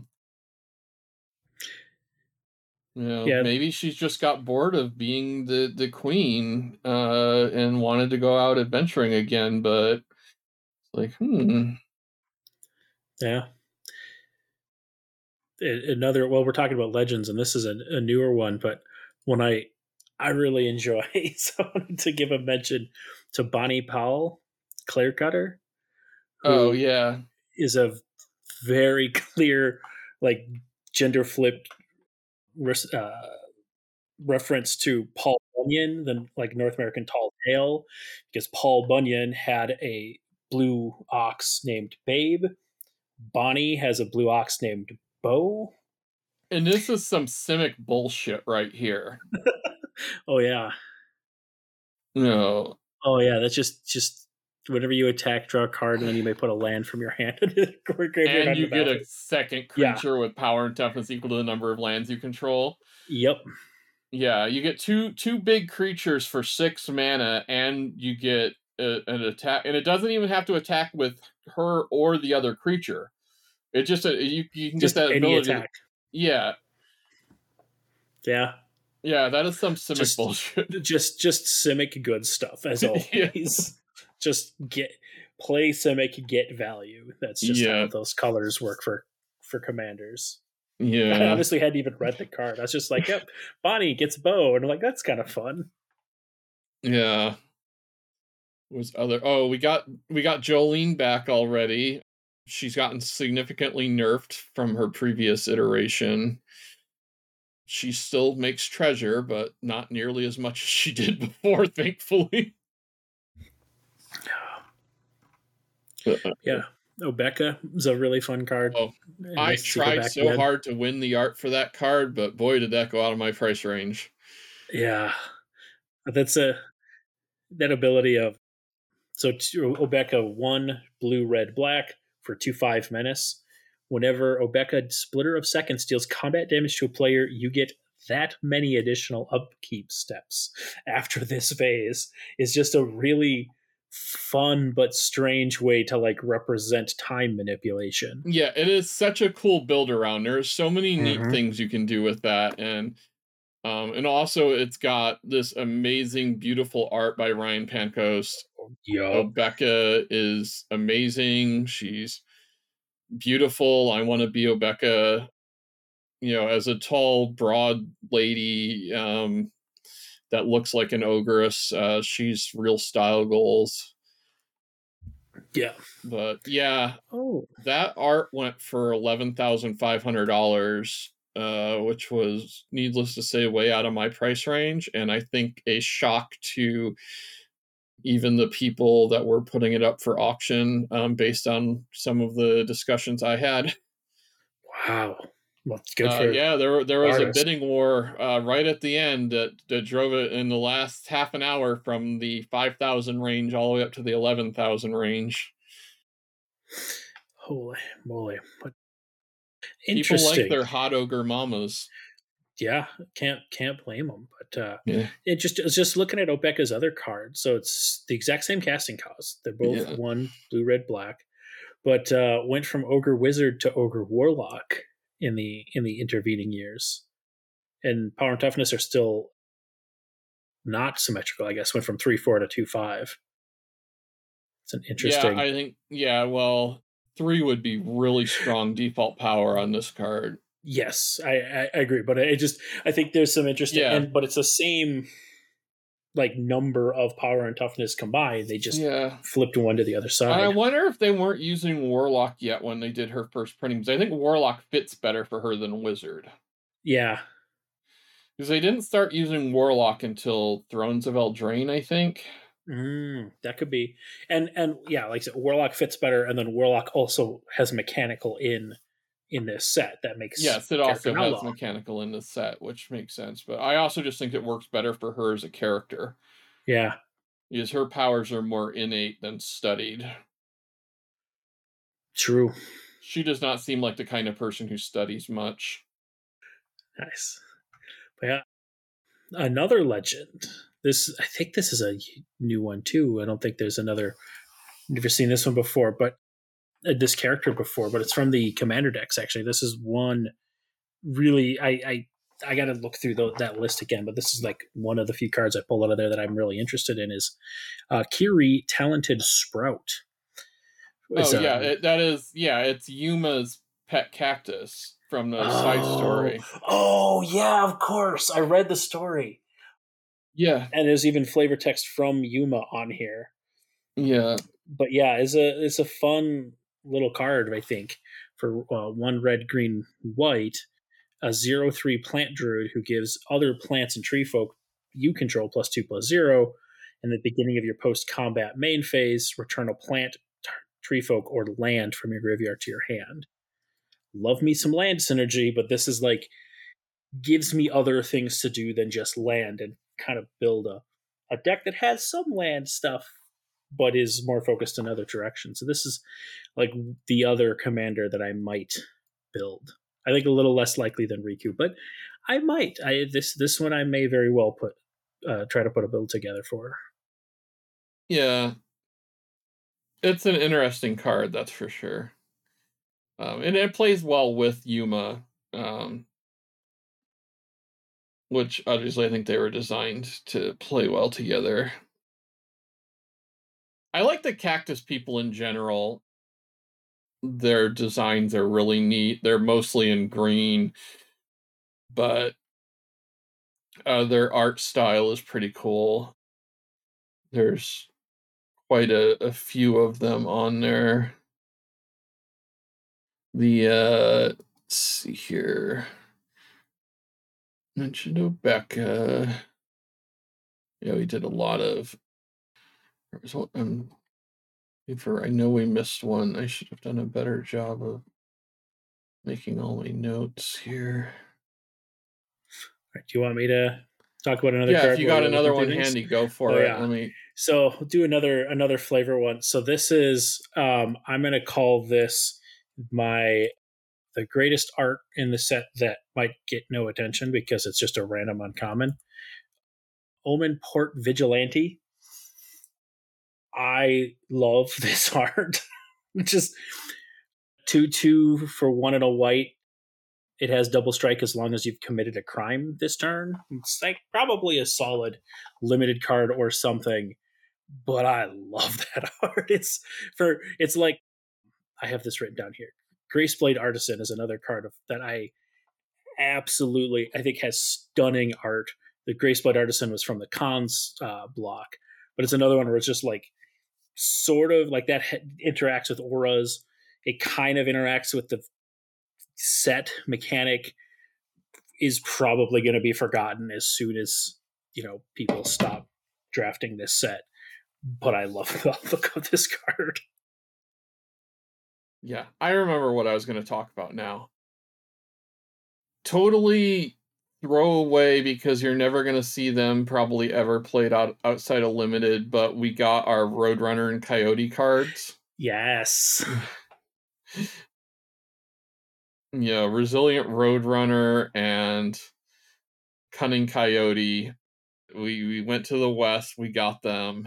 You know, Yeah. maybe she's just got bored of being the, the queen uh, and wanted to go out adventuring again, but like, hmm. Yeah. Another, well, we're talking about legends, and this is a, a newer one, but when I I really enjoy, so I wanted to give a mention to Bonnie Powell, Claire Cutter, Oh, who yeah. is a very clear, like, gender flipped uh, reference to Paul Bunyan, the like North American tall tale, because Paul Bunyan had a blue ox named Babe. Bonnie has a blue ox named Bo. And this is some Simic bullshit right here. Oh yeah. No. Oh yeah, that's just just whenever you attack, draw a card, and then you may put a land from your hand into the graveyard. And you get a second creature yeah. with power and toughness equal to the number of lands you control. Yep. Yeah, you get two two big creatures for six mana, and you get a, an attack, and it doesn't even have to attack with her or the other creature. It just a, you you can Just get that any ability. attack. Yeah. Yeah. Yeah, that is some Simic just, bullshit. Just just Simic good stuff as always. Yeah. Just get play Simic, get value. That's just yeah. how those colors work for for commanders. Yeah. I honestly hadn't even read the card. I was just like, yep, Bonnie gets Bo, and I'm like, that's kind of fun. Yeah. Was other oh, we got we got Jolene back already. She's gotten significantly nerfed from her previous iteration. She still makes treasure, but not nearly as much as she did before, thankfully. Yeah. Obeka is a really fun card. Oh, I tried so again. hard to win the art for that card, but boy, did that go out of my price range. Yeah. That's a that ability of so Obeka one blue, red, black for two five menace. Whenever Obeka Splitter of Seconds deals combat damage to a player, you get that many additional upkeep steps after this phase. Is just a really fun but strange way to like represent time manipulation. Yeah, it is such a cool build around. There's so many neat mm-hmm. things you can do with that, and um, and also it's got this amazing, beautiful art by Ryan Pancoast. Yep. Obeka is amazing. She's beautiful. I want to be Obeka, you know, as a tall, broad lady um, that looks like an ogress. Uh, she's real style goals. Yeah. But yeah, oh, that art went for eleven thousand five hundred dollars, uh, which was, needless to say, way out of my price range. And I think a shock to even the people that were putting it up for auction um, based on some of the discussions I had. Wow. Well, it's good uh, for yeah, there, there was artists. a bidding war uh, right at the end that, that drove it in the last half an hour from the five thousand range all the way up to the eleven thousand range. Holy moly. What interesting. People like their hot ogre mamas. Yeah, can't can't blame them. But uh, yeah. it just it's just looking at Obeka's other card. So it's the exact same casting cost. They're both yeah. one blue, red, black, but uh, went from Ogre Wizard to Ogre Warlock in the in the intervening years. And power and toughness are still not symmetrical. I guess went from three four to two five. It's an interesting. Yeah, I think yeah. Well, three would be really strong default power on this card. Yes, I, I agree, but I just I think there's some interesting, yeah. and, but it's the same. like number of power and toughness combined. They just yeah. flipped one to the other side. I wonder if they weren't using Warlock yet when they did her first printing, because I think Warlock fits better for her than Wizard. Yeah. Because they didn't start using Warlock until Thrones of Eldraine, I think. Mm, that could be. And and yeah, like I said, Warlock fits better, and then Warlock also has mechanical in in this set that makes yes, it also has outlaw. mechanical in the set, which makes sense. But I also just think it works better for her as a character. Yeah, because her powers are more innate than studied. True. She does not seem like the kind of person who studies much. Nice. But yeah, another legend. This I think this is a new one too. I don't think there's another. Never seen this one before, but uh, this character before. But it's from the Commander decks. Actually, this is one really. I I, I got to look through the, that list again. But this is like one of the few cards I pulled out of there that I'm really interested in. Is uh, Kiri, Talented Sprout. It's, oh yeah, it, that is yeah. It's Yuma's pet cactus from the oh, side story. Oh yeah, of course. I read the story. Yeah, and there's even flavor text from Yuma on here. Yeah, but yeah, it's a it's a fun little card. I think for uh, one red, green, white, a zero three plant druid who gives other plants and tree folk you control plus two plus zero. In the beginning of your post combat main phase, return a plant, t- tree folk, or land from your graveyard to your hand. Love me some land synergy, but this is like gives me other things to do than just land and kind of build a, a deck that has some land stuff but is more focused in other directions. So this is like the other commander that I might build. I think a little less likely than Riku, but I might. I this this one I may very well put uh, try to put a build together for. Yeah, it's an interesting card, that's for sure. Um, and it plays well with Yuma. Um, which obviously I think they were designed to play well together. I like the cactus people in general. Their designs are really neat. They're mostly in green, but uh, their art style is pretty cool. There's quite a, a few of them on there. The, uh, let's see here. Mentioned Becca. Yeah, we did a lot of. Um, if I know we missed one, I should have done a better job of making all my notes here. Do you want me to talk about another yeah, card? Yeah, if you got another one handy, go for oh, it. Yeah. Let me. So we'll do another another flavor one. So this is um, I'm going to call this my the greatest art in the set that might get no attention because it's just a random uncommon. Omen Port Vigilante. I love this art. Just two two for one and a white. It has double strike as long as you've committed a crime this turn. It's like probably a solid limited card or something, but I love that art. It's for it's like I have this written down here. Graceblade Artisan is another card of, that I absolutely I think has stunning art. The Graceblade Artisan was from the Cons uh, block, but it's another one where it's just like sort of like that interacts with auras. It kind of interacts with the set mechanic. Is probably going to be forgotten as soon as you know people stop drafting this set. But I love the look of this card. Yeah, I remember what I was going to talk about now. Totally throw away because you're never going to see them probably ever played out outside of limited, but we got our Roadrunner and Coyote cards. Yes. Yeah, Resilient Roadrunner and Cunning Coyote. We we went to the west, we got them.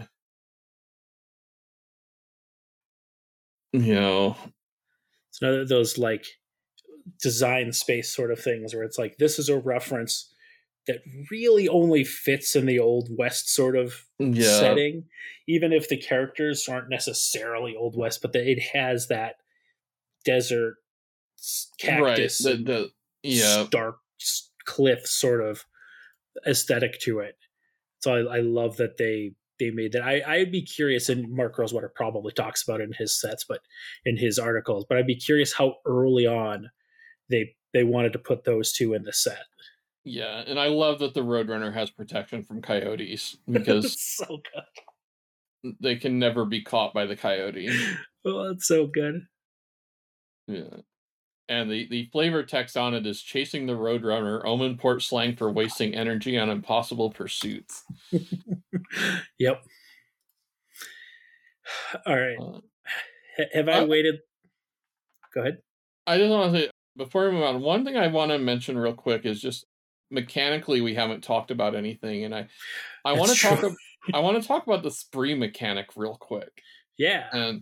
You know. It's another of those like design space sort of things where it's like this is a reference that really only fits in the Old West sort of yeah. setting, even if the characters aren't necessarily Old West, but the, it has that desert cactus, right. the, the, yeah. stark cliff sort of aesthetic to it. So I, I love that they they made that. I, I'd be curious, and Mark Rosewater probably talks about it in his sets, but in his articles, but I'd be curious how early on they they wanted to put those two in the set. Yeah, and I love that the Roadrunner has protection from coyotes because so good. They can never be caught by the coyote. Oh, that's so good. Yeah. And the, the flavor text on it is chasing the Roadrunner, Omen Port slang for wasting energy on impossible pursuits. Yep. All right. Uh, Have I, I waited? Go ahead. I just want to say, before we move on, one thing I want to mention real quick is just mechanically we haven't talked about anything, and I I want to talk about, I want to talk about the spree mechanic real quick. Yeah. And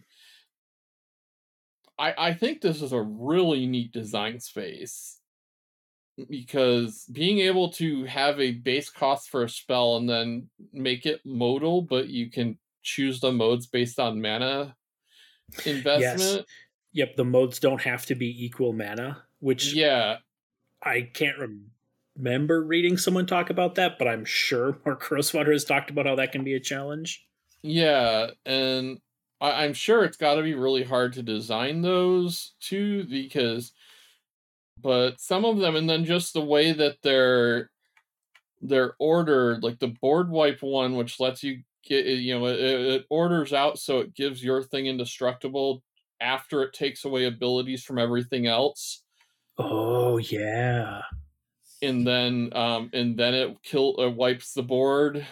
I I think this is a really neat design space, because being able to have a base cost for a spell and then make it modal, but you can choose the modes based on mana investment. Yes. Yep, the modes don't have to be equal mana, which yeah, I can't remember reading someone talk about that, but I'm sure Mark Rosewater has talked about how that can be a challenge. Yeah, and I, I'm sure it's got to be really hard to design those too, because, but some of them, and then just the way that they're they're ordered, like the board wipe one, which lets you get, you know, it, it orders out so it gives your thing indestructible after it takes away abilities from everything else. Oh yeah. And then um and then it kill uh, wipes the board.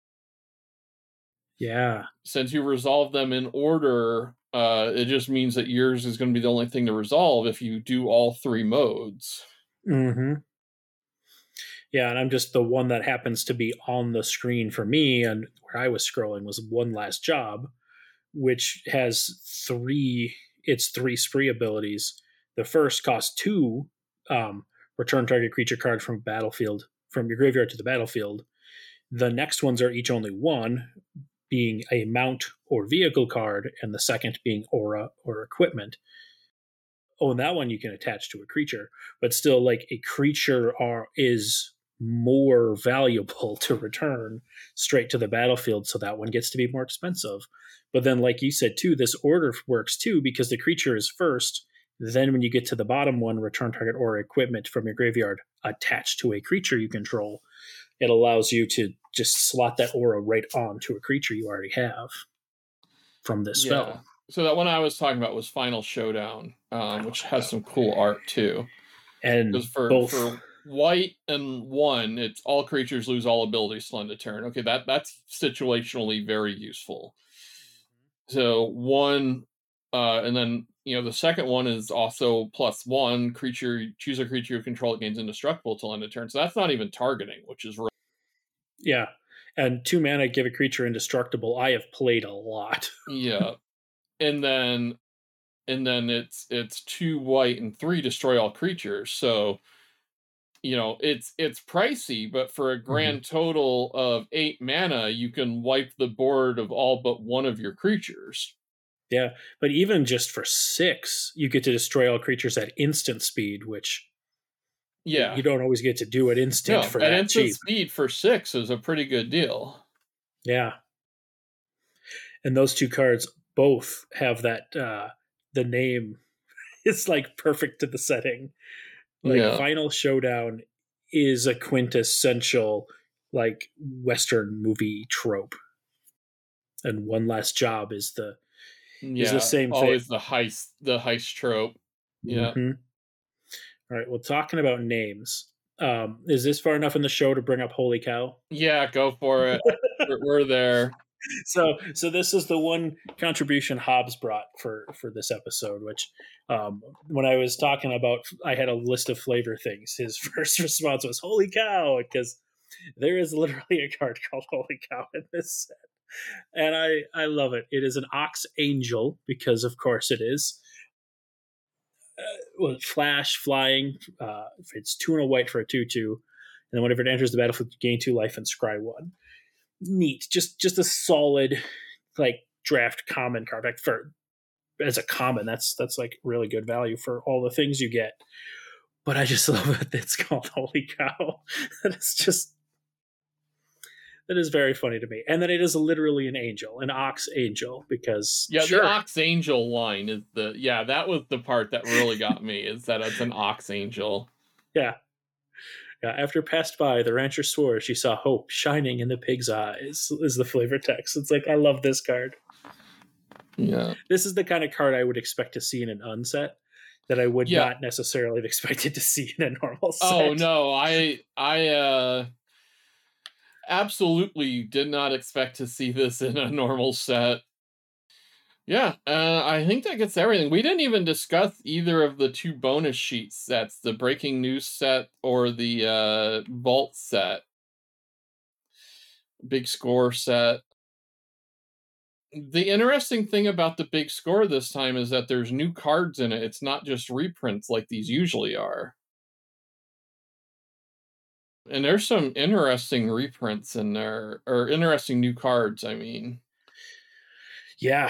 Yeah. Since you resolve them in order, uh it just means that yours is going to be the only thing to resolve if you do all three modes. Mm-hmm. Yeah, and I'm just the one that happens to be on the screen for me, and where I was scrolling was One Last Job, which has three, it's three spree abilities. The first costs two, um, return target creature card from battlefield, from your graveyard to the battlefield. The next ones are each only one, being a mount or vehicle card, and the second being aura or equipment. Oh, and that one you can attach to a creature, but still, like, a creature are is more valuable to return straight to the battlefield, so that one gets to be more expensive. But then, like you said too, this order works too, because the creature is first, then when you get to the bottom one, return target or equipment from your graveyard attached to a creature you control. It allows you to just slot that aura right onto a creature you already have from this spell. Yeah. So that one I was talking about was Final Showdown, um, which has some cool art too. And for, both for white and one, it's all creatures lose all abilities till end of turn. Okay, that that's situationally very useful. So one, uh, and then you know the second one is also plus one creature. Choose a creature you control, it gains indestructible till end of turn. So that's not even targeting, which is really... yeah. And two mana give a creature indestructible. I have played a lot. Yeah, and then and then it's it's two white and three destroy all creatures. So you know it's it's pricey, but for a grand mm-hmm. total of eight mana, you can wipe the board of all but one of your creatures. Yeah, but even just for six, you get to destroy all creatures at instant speed, which yeah, you don't always get to do at instant no, for at that instant cheap. Speed for six is a pretty good deal. Yeah, and those two cards both have that. Uh, the name is like perfect to the setting. Like yeah. Final Showdown is a quintessential like Western movie trope, and One Last Job is the yeah, is the same thing. Always the heist, the heist trope. Yeah. Mm-hmm. All right. Well, talking about names, um, is this far enough in the show to bring up Holy Cow? Yeah, go for it. we're, we're there. So, so this is the one contribution Hobbs brought for for this episode. Which, um, when I was talking about, I had a list of flavor things. His first response was "Holy cow!" because there is literally a card called Holy Cow in this set, and I I love it. It is an Ox Angel because, of course, it is. Uh, well, flash, flying. Uh, it's two and a white for a two-two, and then whenever it enters the battlefield, you gain two life and scry one. Neat, just just a solid like draft common card. Like for as a common, that's that's like really good value for all the things you get. But I just love that it's called Holy Cow. It's just that is very funny to me. And then it is literally an angel, an ox angel, because yeah, sure. the Ox Angel line is the yeah, that was the part that really got me, is that it's an Ox Angel. Yeah. Yeah, after passed by, the rancher swore she saw hope shining in the pig's eyes, is the flavor text. It's like, I love this card. Yeah. This is the kind of card I would expect to see in an unset that I would Yeah. not necessarily have expected to see in a normal set. Oh, no, I, I, uh, absolutely did not expect to see this in a normal set. Yeah, uh, I think that gets everything. We didn't even discuss either of the two bonus sheet sets, the Breaking News set or the uh, Vault set. Big Score set. The interesting thing about the Big Score this time is that there's new cards in it. It's not just reprints like these usually are. And there's some interesting reprints in there, or interesting new cards, I mean. Yeah.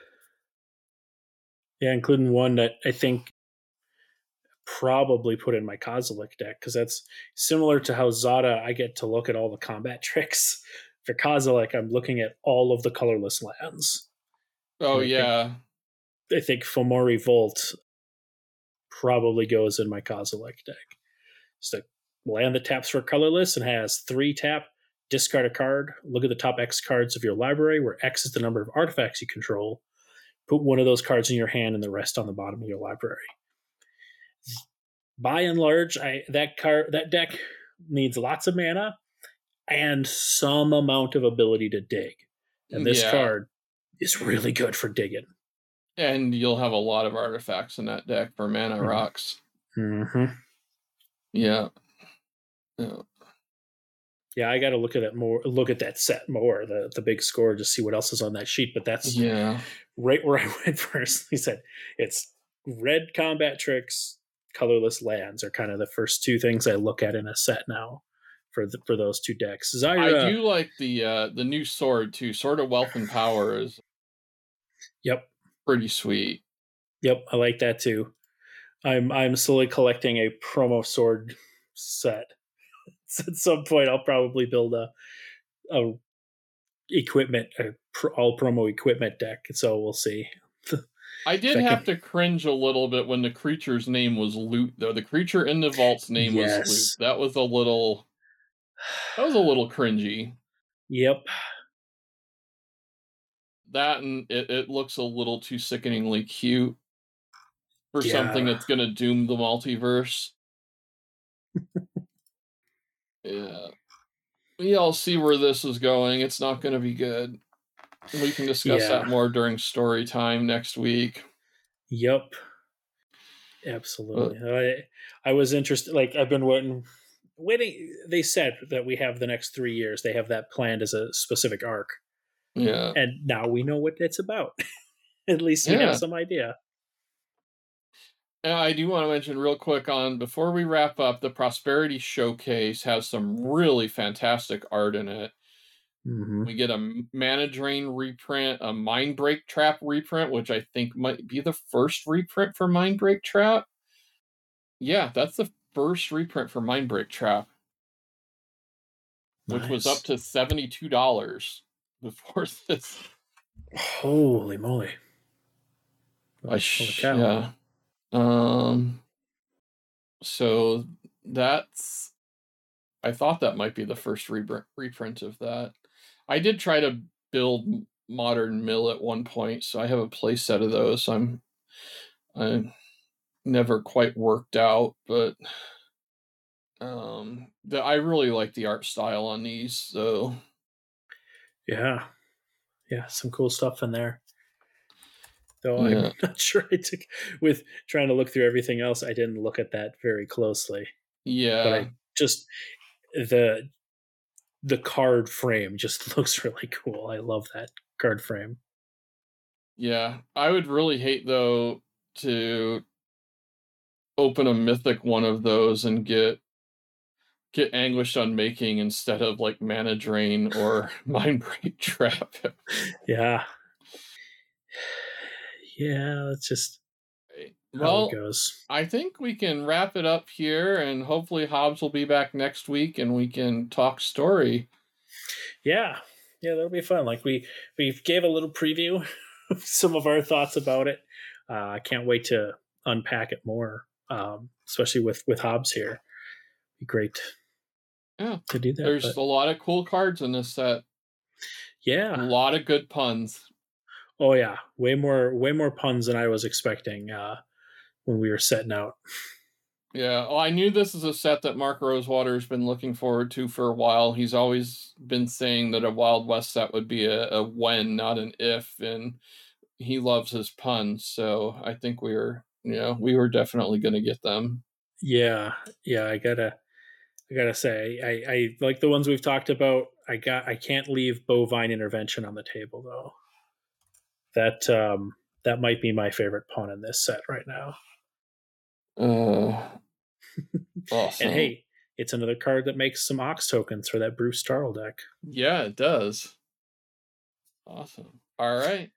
Yeah, including one that I think probably put in my Kozilek deck, because that's similar to how Zada, I get to look at all the combat tricks. For Kozilek, I'm looking at all of the colorless lands. Oh, I yeah. Think, I think Fomori Volt probably goes in my Kozilek deck. It's a land that taps for colorless and has three tap, discard a card, look at the top X cards of your library, where X is the number of artifacts you control. Put one of those cards in your hand and the rest on the bottom of your library. By and large, I, that card, that deck needs lots of mana and some amount of ability to dig. And this yeah. card is really good for digging. And you'll have a lot of artifacts in that deck for mana mm-hmm. rocks. Mm-hmm. Yeah. Yeah. Yeah, I got to look at it more. Look at that set more, the the Big Score, to see what else is on that sheet. But that's yeah, right where I went first. He said it's red combat tricks, colorless lands are kind of the first two things I look at in a set now for the, for those two decks. Zyra, I do like the uh, the new sword too. Sword of Wealth and Power is yep, pretty sweet. Yep, I like that too. I'm I'm slowly collecting a promo sword set. At some point, I'll probably build a a equipment, a pro, all promo equipment deck. So we'll see. I did have can... to cringe a little bit when the creature's name was Loot, though. The creature in the vault's name yes. was Loot. That was a little. That was a little cringy. Yep. That and it, it looks a little too sickeningly cute for yeah. something that's going to doom the multiverse. Yeah. We all see where this is going. It's not going to be good. We can discuss yeah. that more during story time next week. Yep. Absolutely. But, I I was interested. Like, I've been waiting. Waiting. They said that we have the next three years. They have that planned as a specific arc. Yeah. And now we know what it's about. At least we yeah. have some idea. And I do want to mention real quick on, before we wrap up, the Prosperity Showcase has some really fantastic art in it. Mm-hmm. We get a Mana Drain reprint, a Mindbreak Trap reprint, which I think might be the first reprint for Mindbreak Trap. Yeah, that's the first reprint for Mindbreak Trap. Nice. Which was up to seventy-two dollars before this. Holy moly. I sh- yeah. Um, so that's, I thought that might be the first re- reprint of that. I did try to build Modern Mill at one point, so I have a play set of those. I'm, I never quite worked out, but um, the, I really like the art style on these. So yeah, yeah, some cool stuff in there. Though yeah. I'm not sure I took, with trying to look through everything else, I didn't look at that very closely. Yeah. But I just, the the card frame just looks really cool. I love that card frame. Yeah. I would really hate, though, to open a mythic one of those and get get Anguished Unmaking instead of like Mana Drain or Mindbreak Trap. Yeah. Yeah, it's just how well, it goes. I think we can wrap it up here, and hopefully Hobbs will be back next week and we can talk story. Yeah, yeah, that'll be fun. Like we we gave a little preview of some of our thoughts about it. Uh, I can't wait to unpack it more, um, especially with with Hobbs here. Be great Yeah, to do that. there's but, a lot of cool cards in this set. A yeah, lot of good puns. oh yeah, way more way more puns than I was expecting uh, when we were setting out. Yeah, well, I knew this is a set that Mark Rosewater has been looking forward to for a while. He's always been saying that a Wild West set would be a, a when, not an if, and he loves his puns. So I think we were, you know, we were definitely going to get them. Yeah, yeah, I gotta, I gotta say, I, I like the ones we've talked about. I got, I can't leave bovine intervention on the table though. That um, that might be my favorite pun in this set right now. Uh, awesome. And hey, it's another card that makes some Ox tokens for that Bruce Starl deck. Yeah, it does. Awesome. All right.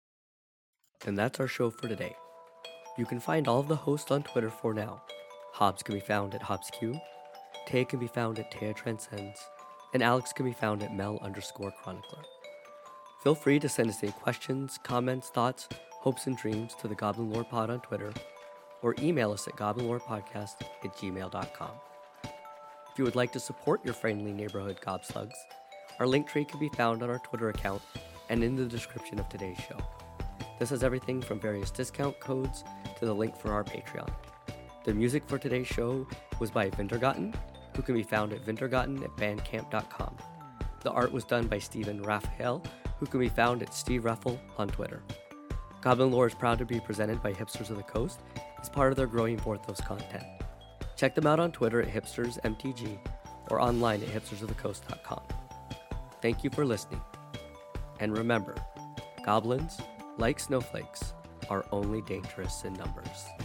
And that's our show for today. You can find all of the hosts on Twitter for now. Hobbs can be found at HobbsQ, Taya can be found at Taya Transcends, and Alex can be found at Mel underscore Chronicler. Feel free to send us any questions, comments, thoughts, hopes, and dreams to the Goblin Lore Pod on Twitter, or email us at goblinlorepodcast at gmail dot com. If you would like to support your friendly neighborhood gobslugs, our link tree can be found on our Twitter account and in the description of today's show. This has everything from various discount codes to the link for our Patreon. The music for today's show was by Vintergotten, who can be found at vintergotten at bandcamp dot com. The art was done by Stephen Raphael, who can be found at Steve Reffel on Twitter. Goblin Lore is proud to be presented by Hipsters of the Coast as part of their growing Vorthos content. Check them out on Twitter at hipsters m t g or online at hipsters of the coast dot com. Thank you for listening. And remember, goblins, like snowflakes, are only dangerous in numbers.